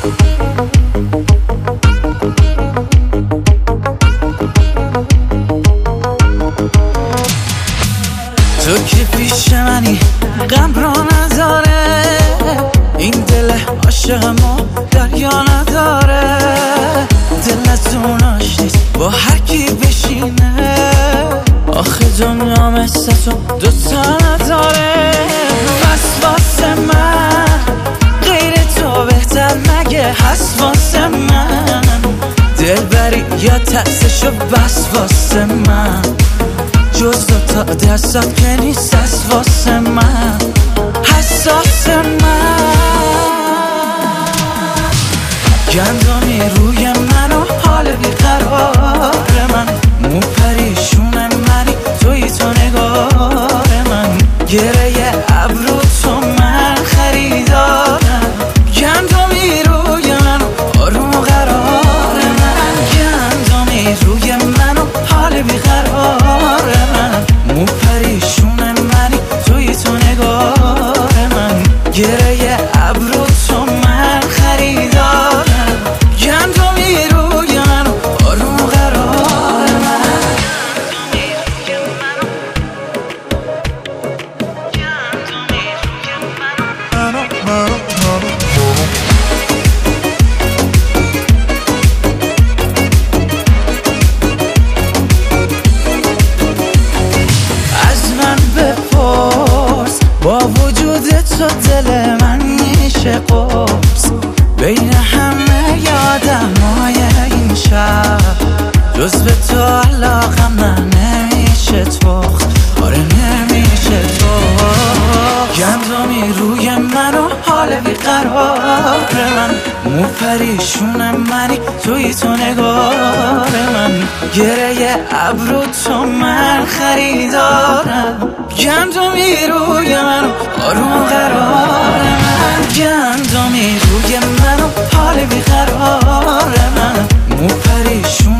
تو که پیش منی غم را نداره، این دل عاشقمو دریا نداره. دلتون آشتیست با هر کی بشینه، آخه دنیا مثل تو دوتا نداره. بس واسه من غیر تو بهتر مگه هست واسه من؟ دل بری یا ترسشو بس واسه من، جز دوتا دستات که نیست از واسه من، حساس من. گندمی روی من و حال بیقرار من، مو پریشون منی توی تو نگار من، گره ابرو تو من خریدارم. گندمی روی من و آروم و قرار من، گندمی روی من و حال بیقرار من، مو پریشون منی توی تو نگار من، گره ابرو تو من خریدارم. گندمی روی من و آروم و قرار من. از من بپرس با وجود تو دل من میشه قرص، بین همه یادمای این شب جز به تو علاقم من نمیشه تخت، آره نمیشه تخت. گندمی روی من و حال بیقرار من، مو پریشون منی توی تو نگار من، گره ابرو تو من خریدارم. گندمی روی من و آروم و قرار من، گندمی روی من و حال بیقرار من، مو پریشون